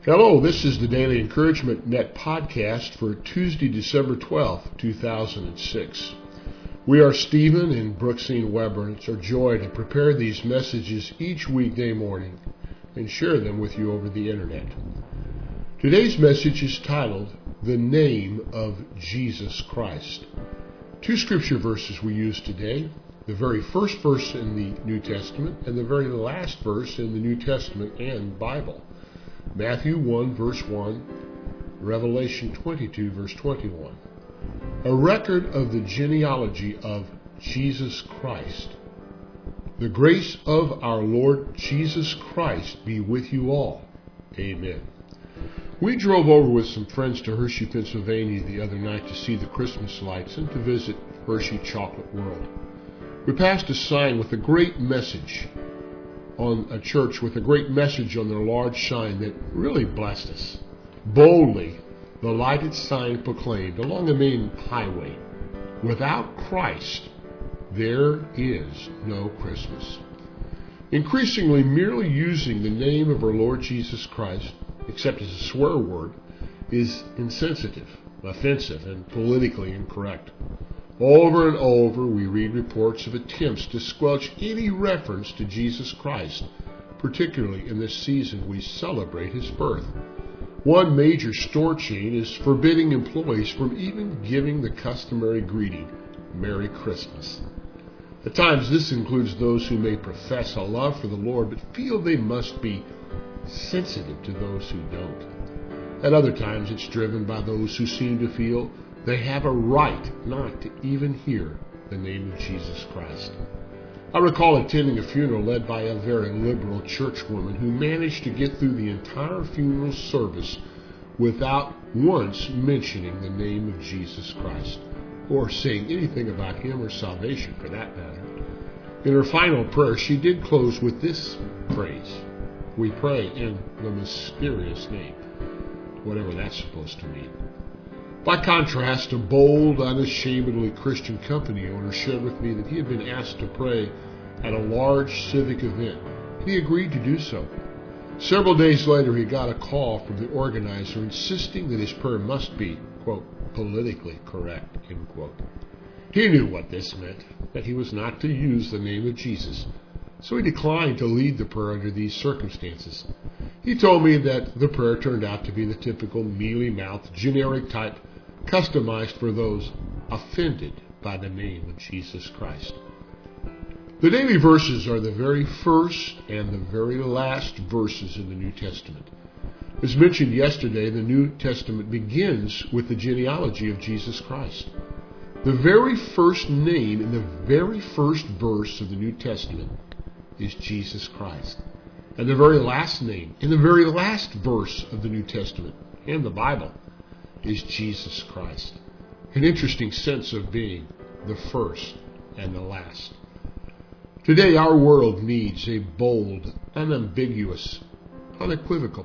Hello, this is the Daily Encouragement Net podcast for Tuesday, December 12th, 2006. We are Stephen and Brooksine Weber, and it's our joy to prepare these messages each weekday morning and share them with you over the internet. Today's message is titled, The Name of Jesus Christ. Two scripture verses we use today, the very first verse in the New Testament and the very last verse in the New Testament and Bible. Matthew 1 verse 1, Revelation 22 verse 21. A record of the genealogy of Jesus Christ. The grace of our Lord Jesus Christ be with you all. Amen. We drove over with some friends to Hershey, Pennsylvania the other night to see the Christmas lights and to visit Hershey Chocolate World. We passed a sign with a great message on a church with a great message on their large sign that really blessed us. Boldly, the lighted sign proclaimed along the main highway, without Christ, there is no Christmas. Increasingly, merely using the name of our Lord Jesus Christ, except as a swear word, is insensitive, offensive, and politically incorrect. Over and over, we read reports of attempts to squelch any reference to Jesus Christ, particularly in this season we celebrate His birth. One major store chain is forbidding employees from even giving the customary greeting, Merry Christmas. At times, this includes those who may profess a love for the Lord, but feel they must be sensitive to those who don't. At other times, it's driven by those who seem to feel they have a right not to even hear the name of Jesus Christ. I recall attending a funeral led by a very liberal churchwoman who managed to get through the entire funeral service without once mentioning the name of Jesus Christ, or saying anything about Him or salvation for that matter. In her final prayer, she did close with this phrase, "We pray in the mysterious name," whatever that's supposed to mean. By contrast, a bold, unashamedly Christian company owner shared with me that he had been asked to pray at a large civic event. He agreed to do so. Several days later, he got a call from the organizer insisting that his prayer must be, quote, politically correct, end quote. He knew what this meant, that he was not to use the name of Jesus, so he declined to lead the prayer under these circumstances. He told me that the prayer turned out to be the typical mealy-mouthed, generic type customized for those offended by the name of Jesus Christ. The daily verses are the very first and the very last verses in the New Testament. As mentioned yesterday, the New Testament begins with the genealogy of Jesus Christ. The very first name in the very first verse of the New Testament is Jesus Christ. And the very last name in the very last verse of the New Testament and the Bible is Jesus Christ. An interesting sense of being the first and the last. Today our world needs a bold, unambiguous, unequivocal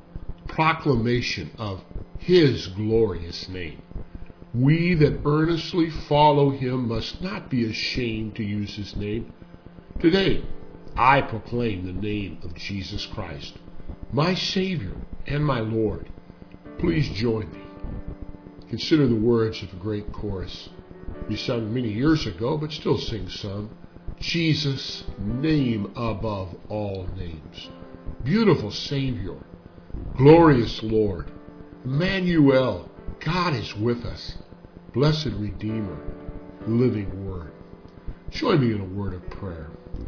proclamation of His glorious name. We that earnestly follow Him must not be ashamed to use His name. Today I proclaim the name of Jesus Christ, my Savior and my Lord. Please join me. Consider the words of a great chorus we sung many years ago, but still sing some. Jesus, name above all names. Beautiful Savior, glorious Lord, Emmanuel, God is with us. Blessed Redeemer, living Word. Join me in a word of prayer.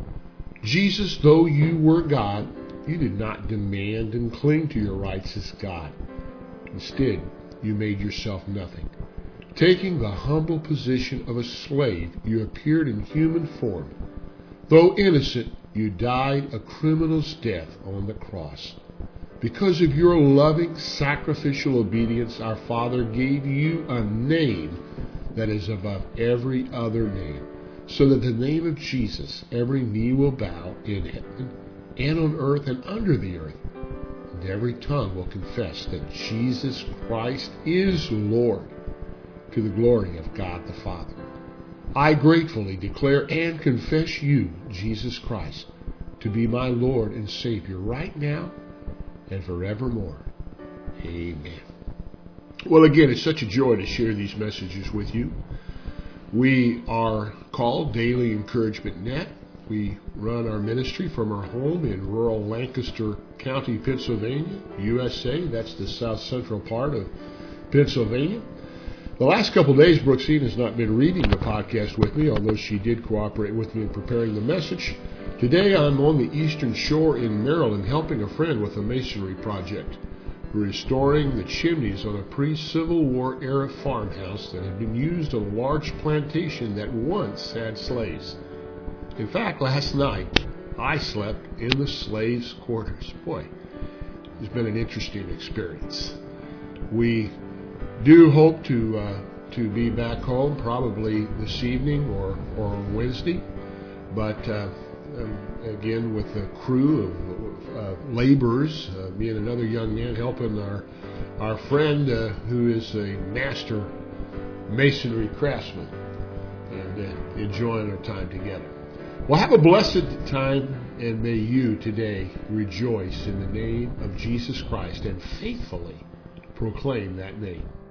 Jesus, though you were God, you did not demand and cling to your rights as God. Instead, you made yourself nothing. Taking the humble position of a slave, you appeared in human form. Though innocent, you died a criminal's death on the cross. Because of your loving, sacrificial obedience, our Father gave you a name that is above every other name, so that the name of Jesus every knee will bow in heaven and on earth and under the earth, and every tongue will confess that Jesus Christ is Lord, to the glory of God the Father. I gratefully declare and confess you, Jesus Christ, to be my Lord and Savior right now and forevermore. Amen. Well, again, it's such a joy to share these messages with you. We are called Daily Encouragement Net. We run our ministry from our home in rural Lancaster County, Pennsylvania, USA. That's the south central part of Pennsylvania. The last couple of days, Brooksine has not been reading the podcast with me, although she did cooperate with me in preparing the message. Today, I'm on the Eastern Shore in Maryland helping a friend with a masonry project, restoring the chimneys on a pre-Civil War era farmhouse that had been used on a large plantation that once had slaves. In fact, last night, I slept in the slaves' quarters. Boy, it's been an interesting experience. We do hope to be back home probably this evening or on Wednesday, but again with a crew of laborers, me and another young man helping our friend who is a master masonry craftsman, and enjoying our time together. Well, have a blessed time, and may you today rejoice in the name of Jesus Christ and faithfully proclaim that name.